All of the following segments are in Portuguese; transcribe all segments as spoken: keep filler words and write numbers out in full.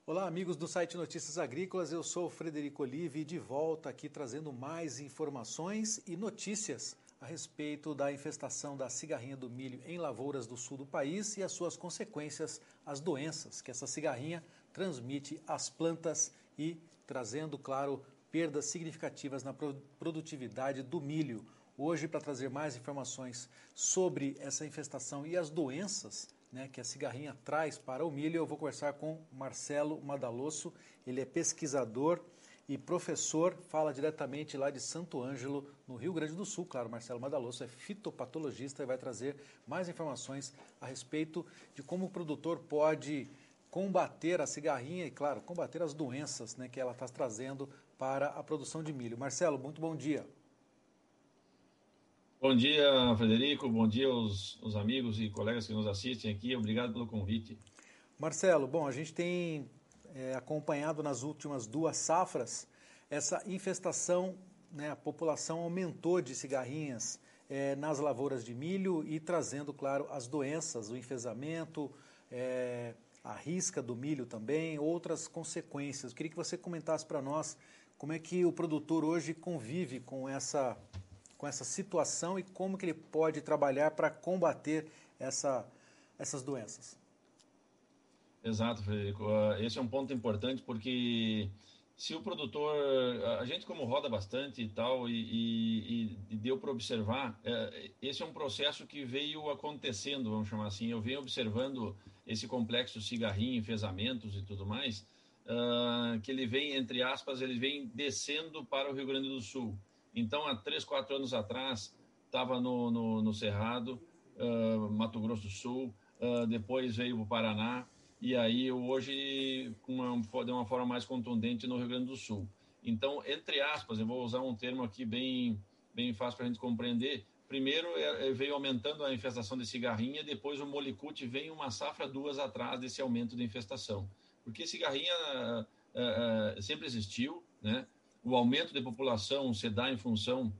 Olá, amigos do site Notícias Agrícolas, eu sou o Frederico Olive, de volta aqui trazendo mais informações e notícias a respeito da infestação da cigarrinha do milho em lavouras do sul do país e as suas consequências, as doenças que essa cigarrinha transmite às plantas e trazendo, claro, perdas significativas na produtividade do milho. Hoje, para trazer mais informações sobre essa infestação e as doenças, né, que a cigarrinha traz para o milho, eu vou conversar com Marcelo Madalosso. Ele é pesquisador e professor, fala diretamente lá de Santo Ângelo, no Rio Grande do Sul. Claro, Marcelo Madalosso é fitopatologista e vai trazer mais informações a respeito de como o produtor pode combater a cigarrinha e, claro, combater as doenças, né, que ela está trazendo para a produção de milho. Marcelo, muito bom dia. Bom dia, Frederico. Bom dia aos, aos amigos e colegas que nos assistem aqui. Obrigado pelo convite. Marcelo, bom, a gente tem é, acompanhado nas últimas duas safras essa infestação, né, a população aumentou de cigarrinhas é, nas lavouras de milho e trazendo, claro, as doenças, o enfesamento, é, a risca do milho também, outras consequências. Eu queria que você comentasse para nós como é que o produtor hoje convive com essa com essa situação e como que ele pode trabalhar para combater essa, essas doenças. Exato, Frederico. Esse é um ponto importante porque se o produtor, a gente como roda bastante e tal, e, e, e deu para observar, esse é um processo que veio acontecendo, vamos chamar assim. Eu venho observando esse complexo cigarrinho, enfesamentos e tudo mais, que ele vem, entre aspas, ele vem descendo para o Rio Grande do Sul. Então, há três, quatro anos atrás, estava no, no, no Cerrado, uh, Mato Grosso do Sul, uh, depois veio para o Paraná, e aí hoje, com uma, de uma forma mais contundente, no Rio Grande do Sul. Então, entre aspas, eu vou usar um termo aqui bem, bem fácil para a gente compreender. Primeiro, é, veio aumentando a infestação de cigarrinha, depois o molicute vem uma safra, duas atrás desse aumento de infestação. Porque cigarrinha uh, uh, sempre existiu, né? O aumento de população se dá em função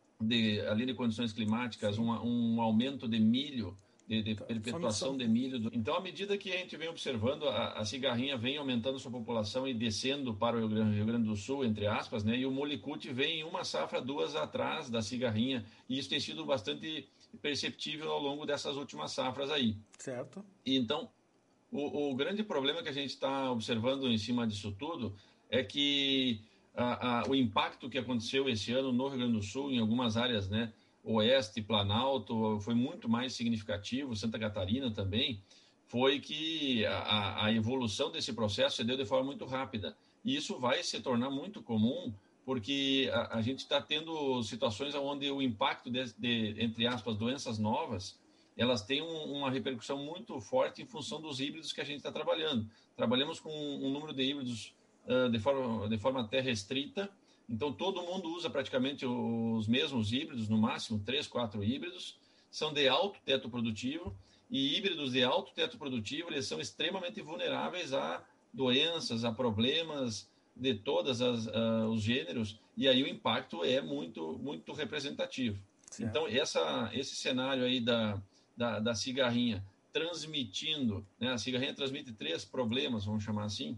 de, ali de condições climáticas, um, um aumento de milho, de, de perpetuação de milho. Então, à medida que a gente vem observando, a, a cigarrinha vem aumentando sua população e descendo para o Rio Grande, Rio Grande do Sul, entre aspas, né? E o molicute vem uma safra, duas atrás da cigarrinha, e isso tem sido bastante perceptível ao longo dessas últimas safras aí. Certo. E então, o, o grande problema que a gente está observando em cima disso tudo é que A, a, o impacto que aconteceu esse ano no Rio Grande do Sul, em algumas áreas, né, Oeste, Planalto, foi muito mais significativo, Santa Catarina também, foi que a, a evolução desse processo se deu de forma muito rápida. E isso vai se tornar muito comum, porque a, a gente está tendo situações onde o impacto de, de, entre aspas, doenças novas, elas têm um, uma repercussão muito forte em função dos híbridos que a gente está trabalhando. Trabalhamos com um número de híbridos de forma, de forma até restrita, então todo mundo usa praticamente os mesmos híbridos, no máximo três, quatro híbridos, são de alto teto produtivo, e híbridos de alto teto produtivo, eles são extremamente vulneráveis a doenças, a problemas de todos uh, os gêneros, e aí o impacto é muito, muito representativo. Certo. Então essa, esse cenário aí da, da, da cigarrinha transmitindo, né, a cigarrinha transmite três problemas, vamos chamar assim,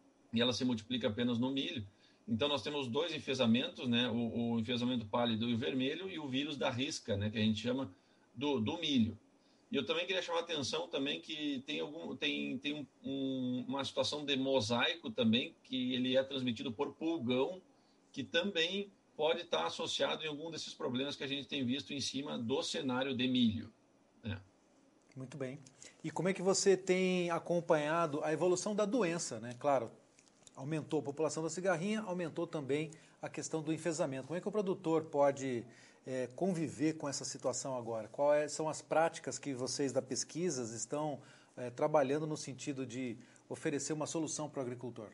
e ela se multiplica apenas no milho. Então, nós temos dois enfesamentos, né? o, o enfesamento pálido e o vermelho, e o vírus da risca, né? Que a gente chama do, do milho. E eu também queria chamar a atenção também que tem, algum, tem, tem um, um, uma situação de mosaico também, que ele é transmitido por pulgão, que também pode estar associado em algum desses problemas que a gente tem visto em cima do cenário de milho, né? Muito bem. E como é que você tem acompanhado a evolução da doença, né? Claro, aumentou a população da cigarrinha, aumentou também a questão do enfesamento. Como é que o produtor pode é, conviver com essa situação agora? Quais são as práticas que vocês da pesquisa estão é, trabalhando no sentido de oferecer uma solução para o agricultor?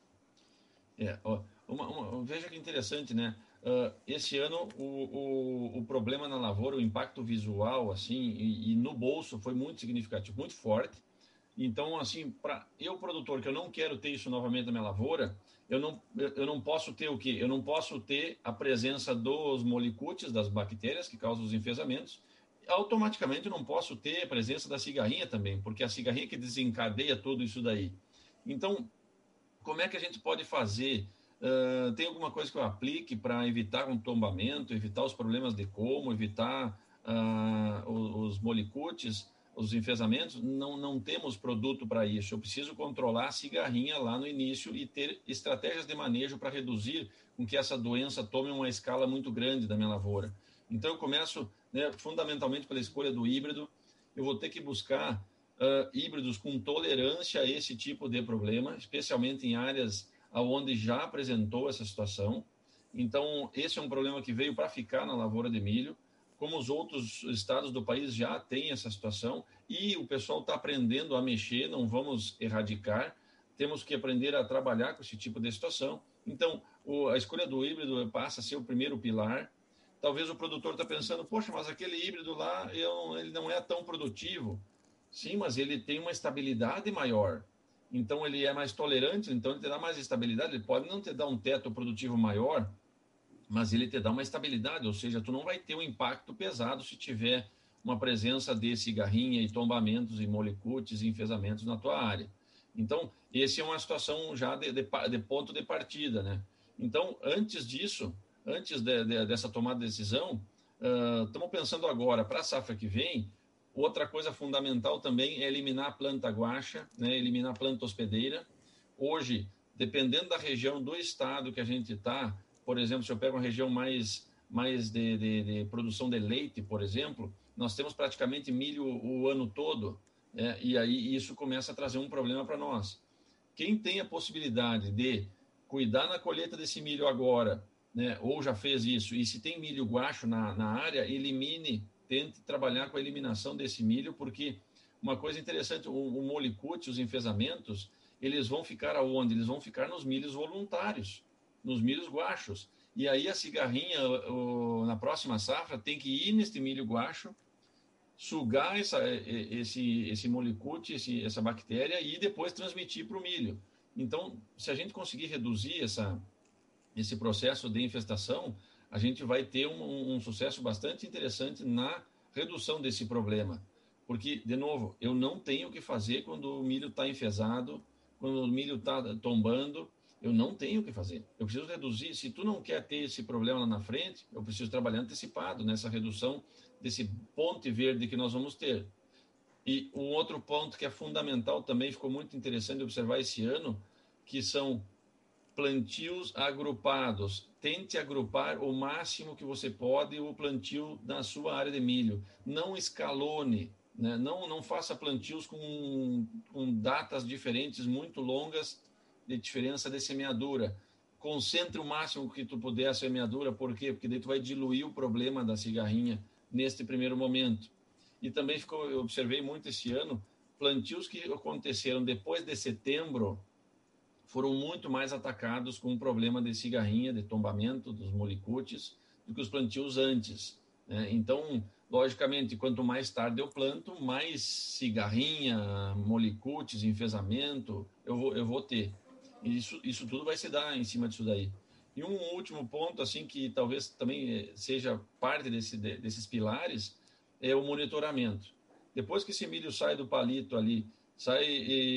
É, ó, uma, uma, veja que interessante, né? Uh, esse ano o, o, o problema na lavoura, o impacto visual, assim, e, e no bolso foi muito significativo, muito forte. Então, assim, para eu, produtor, que eu não quero ter isso novamente na minha lavoura, eu não, eu não posso ter o quê? Eu não posso ter a presença dos molicutes, das bactérias que causam os enfesamentos. Automaticamente eu não posso ter a presença da cigarrinha também, porque é a cigarrinha que desencadeia tudo isso daí. Então, como é que a gente pode fazer? Uh, tem alguma coisa que eu aplique para evitar um tombamento, evitar os problemas de como, evitar uh, os, os molicutes, os enfesamentos? Não, não temos produto para isso. Eu preciso controlar a cigarrinha lá no início e ter estratégias de manejo para reduzir com que essa doença tome uma escala muito grande da minha lavoura. Então, eu começo, né, fundamentalmente pela escolha do híbrido. Eu vou ter que buscar uh, híbridos com tolerância a esse tipo de problema, especialmente em áreas onde já apresentou essa situação. Então, esse é um problema que veio para ficar na lavoura de milho, como os outros estados do país já têm essa situação, e o pessoal está aprendendo a mexer, não vamos erradicar, temos que aprender a trabalhar com esse tipo de situação. Então, o, a escolha do híbrido passa a ser o primeiro pilar. Talvez o produtor está pensando, poxa, mas aquele híbrido lá, eu, ele não é tão produtivo. Sim, mas ele tem uma estabilidade maior. Então, ele é mais tolerante, então ele te dá mais estabilidade. Ele pode não te dar um teto produtivo maior, mas ele te dá uma estabilidade, ou seja, tu não vai ter um impacto pesado se tiver uma presença de cigarrinha e tombamentos e molicutes e enfesamentos na tua área. Então, essa é uma situação já de, de, de ponto de partida, né? Então, antes disso, antes de, de, dessa tomada de decisão, uh, estamos pensando agora, para a safra que vem, outra coisa fundamental também é eliminar a planta guaxa, né? Eliminar a planta hospedeira. Hoje, dependendo da região do estado que a gente está, por exemplo, se eu pego uma região mais, mais de, de, de produção de leite, por exemplo, nós temos praticamente milho o ano todo, né? E aí isso começa a trazer um problema para nós. Quem tem a possibilidade de cuidar na colheita desse milho agora, né? Ou já fez isso, e se tem milho guacho na, na área, elimine, tente trabalhar com a eliminação desse milho, porque uma coisa interessante, o, o molicute, os enfesamentos, eles vão ficar aonde? Eles vão ficar nos milhos voluntários, nos milhos guachos. E aí a cigarrinha, o, na próxima safra, tem que ir neste milho guacho, sugar essa, esse, esse molicute, esse, essa bactéria, e depois transmitir para o milho. Então, se a gente conseguir reduzir essa, esse processo de infestação, a gente vai ter um, um sucesso bastante interessante na redução desse problema. Porque, de novo, eu não tenho o que fazer quando o milho está enfesado, quando o milho está tombando, eu não tenho o que fazer. Eu preciso reduzir. Se tu não quer ter esse problema lá na frente, eu preciso trabalhar antecipado nessa redução desse ponte verde que nós vamos ter. E um outro ponto que é fundamental também, ficou muito interessante observar esse ano, que são plantios agrupados. Tente agrupar o máximo que você pode o plantio na sua área de milho. Não escalone, né? não, não faça plantios com, com datas diferentes, muito longas, de diferença de semeadura. Concentre o máximo que tu puder a semeadura, por quê? Porque daí tu vai diluir o problema da cigarrinha neste primeiro momento. E também ficou, eu observei muito esse ano, plantios que aconteceram depois de setembro foram muito mais atacados com o problema de cigarrinha, de tombamento, dos molicutes, do que os plantios antes, né? Então, logicamente, quanto mais tarde eu planto, mais cigarrinha, molicutes, enfesamento eu vou, eu vou ter. Isso, isso tudo vai se dar em cima disso daí. E um último ponto, assim, que talvez também seja parte desse, desses pilares, é o monitoramento. Depois que esse milho sai do palito ali, sai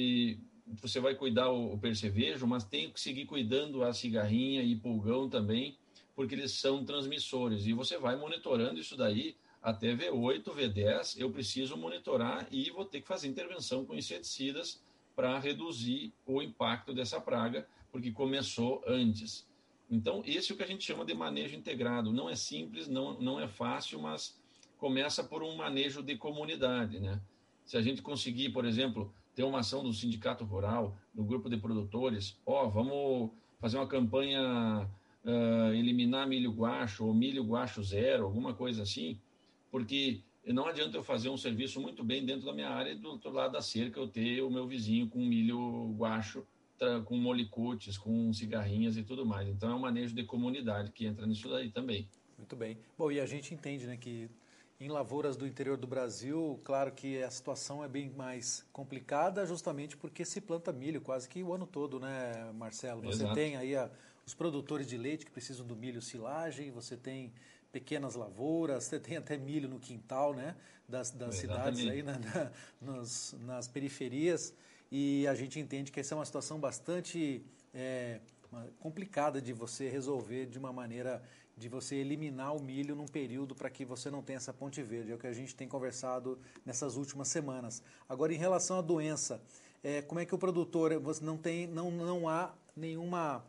e você vai cuidar o, o percevejo, mas tem que seguir cuidando a cigarrinha e pulgão também, porque eles são transmissores. E você vai monitorando isso daí até V oito, V dez, eu preciso monitorar e vou ter que fazer intervenção com inseticidas para reduzir o impacto dessa praga, porque começou antes. Então, esse é o que a gente chama de manejo integrado. Não é simples, não, não é fácil, mas começa por um manejo de comunidade, né? Se a gente conseguir, por exemplo, ter uma ação do sindicato rural, do grupo de produtores, ó, oh, vamos fazer uma campanha, uh, eliminar milho guacho, ou milho guacho zero, alguma coisa assim, porque não adianta eu fazer um serviço muito bem dentro da minha área e do outro lado da cerca eu ter o meu vizinho com milho guacho, com molicutes, com cigarrinhas e tudo mais. Então é um manejo de comunidade que entra nisso daí também. Muito bem. Bom, e a gente entende, né, que em lavouras do interior do Brasil, claro que a situação é bem mais complicada, justamente porque se planta milho quase que o ano todo, né, Marcelo? Você Exato. tem aí a, os produtores de leite que precisam do milho silagem, você tem pequenas lavouras, você tem até milho no quintal, né, das, das cidades aí, na, na, nas, nas periferias, e a gente entende que essa é uma situação bastante é, complicada de você resolver de uma maneira de você eliminar o milho num período para que você não tenha essa ponte verde. É o que a gente tem conversado nessas últimas semanas. Agora, em relação à doença, é, como é que o produtor, você não tem, não, não há nenhuma,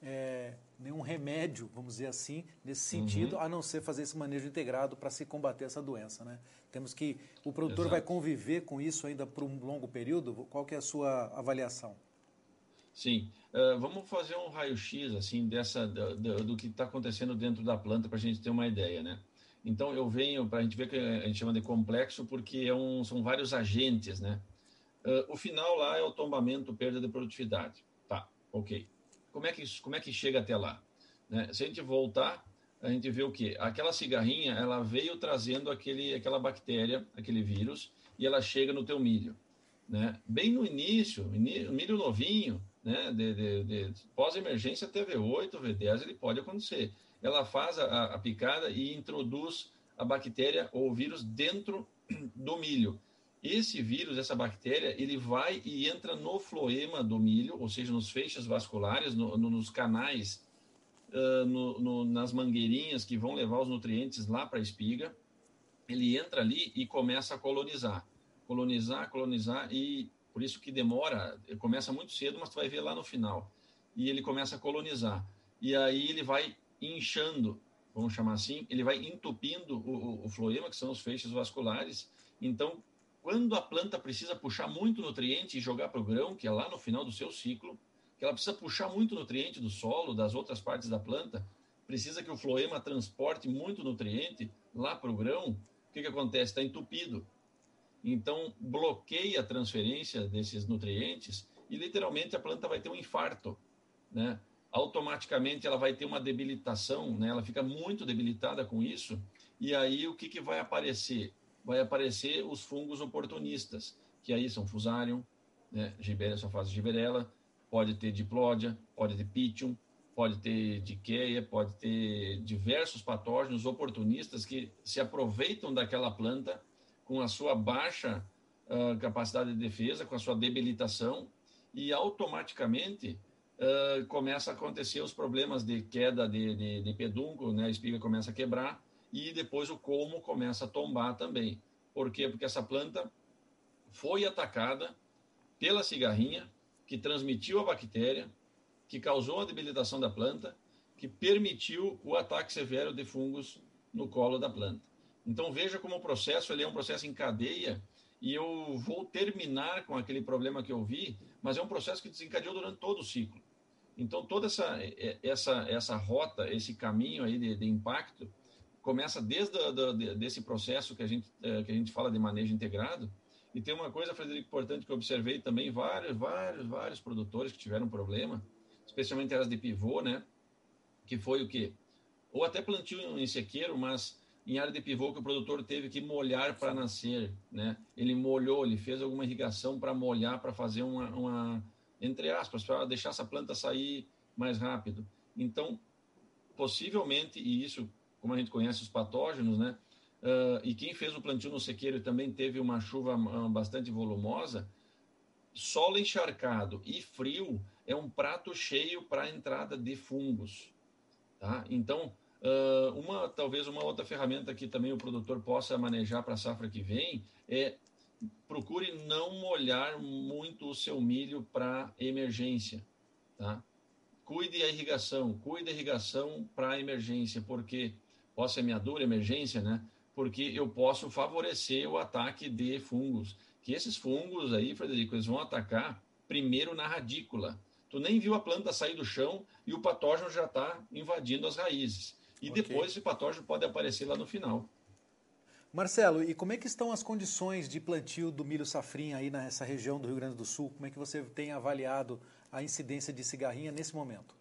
é, nenhum remédio, vamos dizer assim, nesse sentido, uhum. a não ser fazer esse manejo integrado para se combater essa doença, né? Temos que, o produtor Exato. Vai conviver com isso ainda por um longo período? Qual que é a sua avaliação? Sim, uh, vamos fazer um raio-x assim, dessa, do, do, do que está acontecendo dentro da planta para a gente ter uma ideia, né? Então, eu venho, para a gente ver que a gente chama de complexo, porque é um, são vários agentes, né? Uh, o final lá é o tombamento, perda de produtividade. Tá, ok. Como é que, como é que chega até lá? Né? Se a gente voltar, a gente vê o quê? Aquela cigarrinha, ela veio trazendo aquele, aquela bactéria, aquele vírus, e ela chega no teu milho. Né? Bem no início, milho novinho, né? de, de, de pós-emergência T V oito, V dez, ele pode acontecer. Ela faz a, a picada e introduz a bactéria ou o vírus dentro do milho. Esse vírus, essa bactéria, ele vai e entra no floema do milho, ou seja, nos feixes vasculares, no, no, nos canais, uh, no, no, nas mangueirinhas que vão levar os nutrientes lá para a espiga. Ele entra ali e começa a colonizar. Colonizar, colonizar, e por isso que demora, começa muito cedo, mas tu vai ver lá no final. E ele começa a colonizar. E aí ele vai inchando, vamos chamar assim, ele vai entupindo o, o, o floema, que são os feixes vasculares. Então, quando a planta precisa puxar muito nutriente e jogar para o grão, que é lá no final do seu ciclo, que ela precisa puxar muito nutriente do solo, das outras partes da planta, precisa que o floema transporte muito nutriente lá para o grão, o que, que acontece? Está entupido. Então, bloqueia a transferência desses nutrientes e, literalmente, a planta vai ter um infarto, né? Automaticamente, ela vai ter uma debilitação, né? Ela fica muito debilitada com isso, e aí o que, que vai aparecer? Vai aparecer os fungos oportunistas, que aí são Fusarium, né? Gibberella, só faz Gibberella, pode ter Diplódia, pode ter Pythium, pode ter Dicheia, pode ter diversos patógenos oportunistas que se aproveitam daquela planta com a sua baixa uh, capacidade de defesa, com a sua debilitação, e automaticamente uh, começa a acontecer os problemas de queda de, de, de pedúnculo, né? A espiga começa a quebrar, e depois o colmo começa a tombar também. Por quê? Porque essa planta foi atacada pela cigarrinha, que transmitiu a bactéria, que causou a debilitação da planta, que permitiu o ataque severo de fungos no colo da planta. Então, veja como o processo ele é um processo em cadeia, e eu vou terminar com aquele problema que eu vi, mas é um processo que desencadeou durante todo o ciclo. Então, toda essa, essa, essa rota, esse caminho aí de, de impacto, começa desde a, de, desse processo que a, gente, que a gente fala de manejo integrado. E tem uma coisa, Frederico, importante que eu observei também, vários, vários, vários produtores que tiveram problema, especialmente áreas de pivô, né? Que foi o quê? Ou até plantio em sequeiro, mas em área de pivô que o produtor teve que molhar para nascer, né? Ele molhou, ele fez alguma irrigação para molhar, para fazer uma, uma, entre aspas, para deixar essa planta sair mais rápido. Então, possivelmente, e isso, como a gente conhece os patógenos, né? Uh, e quem fez o plantio no sequeiro e também teve uma chuva uh, bastante volumosa, solo encharcado e frio é um prato cheio para a entrada de fungos, tá? Então, uh, uma, talvez uma outra ferramenta que também o produtor possa manejar para a safra que vem é procure não molhar muito o seu milho para emergência, tá? Cuide a irrigação, cuide a irrigação para emergência, porque pós-semeadura, emergência, né? Porque eu posso favorecer o ataque de fungos. Que esses fungos aí, Frederico, eles vão atacar primeiro na radícula. Tu nem viu a planta sair do chão e o patógeno já está invadindo as raízes. E okay. Depois esse patógeno pode aparecer lá no final. Marcelo, e como é que estão as condições de plantio do milho safrinha aí nessa região do Rio Grande do Sul? Como é que você tem avaliado a incidência de cigarrinha nesse momento?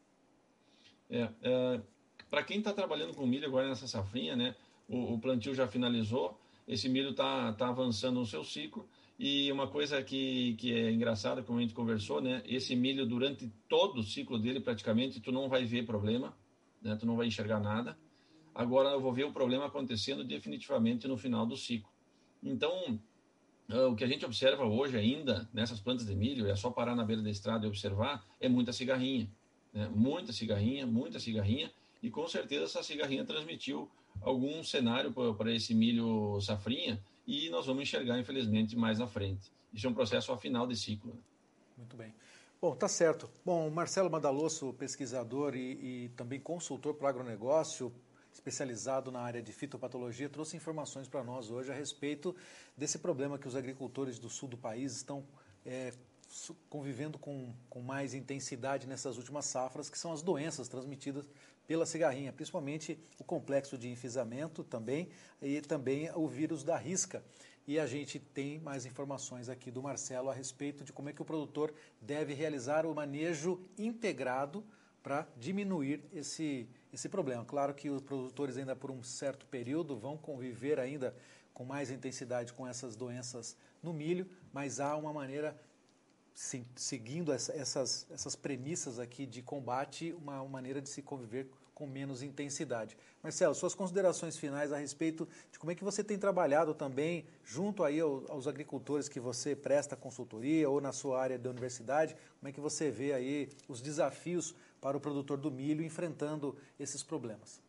É, é, para quem está trabalhando com milho agora nessa safrinha, né, o, o plantio já finalizou, esse milho está tá avançando no seu ciclo, e uma coisa que, que é engraçada, como a gente conversou, né, esse milho durante todo o ciclo dele praticamente, tu não vai ver problema, né, tu não vai enxergar nada. Agora eu vou ver o problema acontecendo definitivamente no final do ciclo. Então, o que a gente observa hoje ainda nessas plantas de milho, é só parar na beira da estrada e observar, é muita cigarrinha. Né? Muita cigarrinha, muita cigarrinha, e com certeza essa cigarrinha transmitiu algum cenário para esse milho safrinha, e nós vamos enxergar, infelizmente, mais na frente. Isso é um processo ao final de ciclo. Muito bem. Bom, tá certo. Bom, Marcelo Madalosso, pesquisador e, e também consultor para o agronegócio, especializado na área de fitopatologia, trouxe informações para nós hoje a respeito desse problema que os agricultores do sul do país estão é, convivendo com, com mais intensidade nessas últimas safras, que são as doenças transmitidas pela cigarrinha, principalmente o complexo de enfisamento também e também o vírus da risca. E a gente tem mais informações aqui do Marcelo a respeito de como é que o produtor deve realizar o manejo integrado para diminuir esse, esse problema. Claro que os produtores ainda por um certo período vão conviver ainda com mais intensidade com essas doenças no milho, mas há uma maneira, sim, seguindo essa, essas, essas premissas aqui de combate, uma, uma maneira de se conviver com menos intensidade. Marcelo, suas considerações finais a respeito de como é que você tem trabalhado também junto aí aos, aos agricultores que você presta consultoria ou na sua área da universidade, como é que você vê aí os desafios para o produtor do milho enfrentando esses problemas?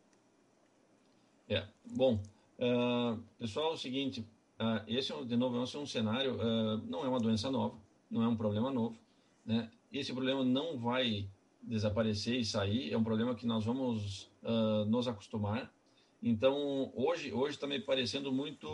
É, bom, uh, pessoal, é o seguinte, uh, esse, de novo, esse é um cenário, uh, não é uma doença nova, não é um problema novo, né? Esse problema não vai desaparecer e sair, é um problema que nós vamos uh, nos acostumar. Então, hoje hoje está me parecendo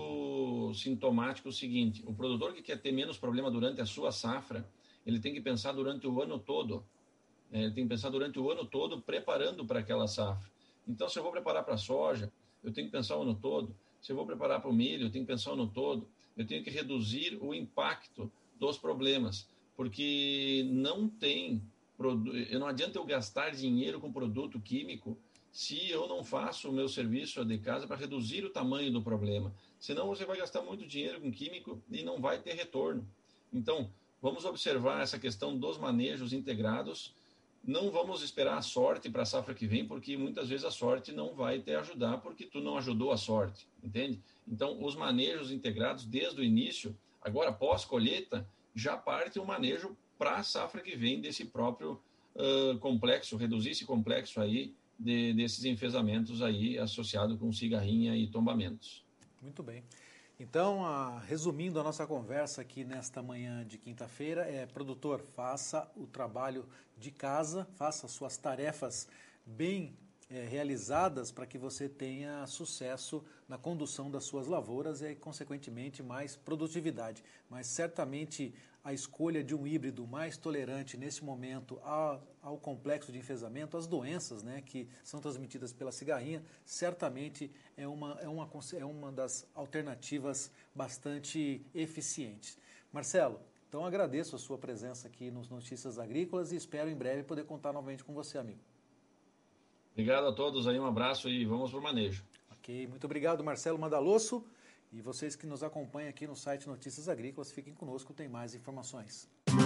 muito sintomático o seguinte, o produtor que quer ter menos problema durante a sua safra, ele tem que pensar durante o ano todo, né? Ele tem que pensar durante o ano todo preparando para aquela safra. Então, se eu vou preparar para a soja, eu tenho que pensar o ano todo. Se eu vou preparar para o milho, eu tenho que pensar o ano todo. Eu tenho que reduzir o impacto dos problemas, porque não tem... Não adianta eu gastar dinheiro com produto químico se eu não faço o meu serviço de casa para reduzir o tamanho do problema. Senão você vai gastar muito dinheiro com químico e não vai ter retorno. Então, vamos observar essa questão dos manejos integrados. Não vamos esperar a sorte para a safra que vem, porque muitas vezes a sorte não vai te ajudar, porque tu não ajudou a sorte, entende? Então, os manejos integrados desde o início, agora pós-colheita, já parte o manejo para a safra que vem desse próprio uh, complexo, reduzir esse complexo aí de, desses enfesamentos aí associado com cigarrinha e tombamentos. Muito bem. Então, a, resumindo a nossa conversa aqui nesta manhã de quinta-feira, é, produtor, faça o trabalho de casa, faça suas tarefas bem é, realizadas para que você tenha sucesso na condução das suas lavouras e, consequentemente, mais produtividade. Mas, certamente, a escolha de um híbrido mais tolerante nesse momento ao, ao complexo de enfesamento, às doenças, né, que são transmitidas pela cigarrinha, certamente é uma, é, uma, é uma das alternativas bastante eficientes. Marcelo, então agradeço a sua presença aqui nos Notícias Agrícolas e espero em breve poder contar novamente com você, amigo. Obrigado a todos aí, um abraço e vamos para o manejo. Ok, muito obrigado, Marcelo Madalosso. E vocês que nos acompanham aqui no site Notícias Agrícolas, fiquem conosco, tem mais informações.